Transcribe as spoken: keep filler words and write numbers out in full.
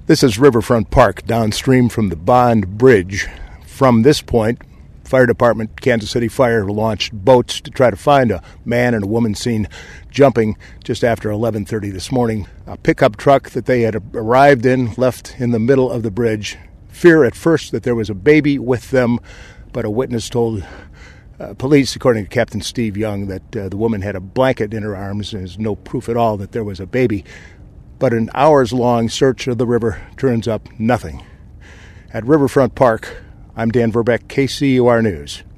This is Riverfront Park, downstream from the Bond Bridge. From this point, Fire Department, Kansas City Fire, launched boats to try to find a man and a woman seen jumping just after eleven thirty this morning. A pickup truck that they had arrived in left in the middle of the bridge. Fear at first that there was a baby with them, but a witness told uh, police, according to Captain Steve Young, that uh, the woman had a blanket in her arms and there's no proof at all that there was a baby. But an hours-long search of the river turns up nothing. At Riverfront Park, I'm Dan Verbeck, K C U R News.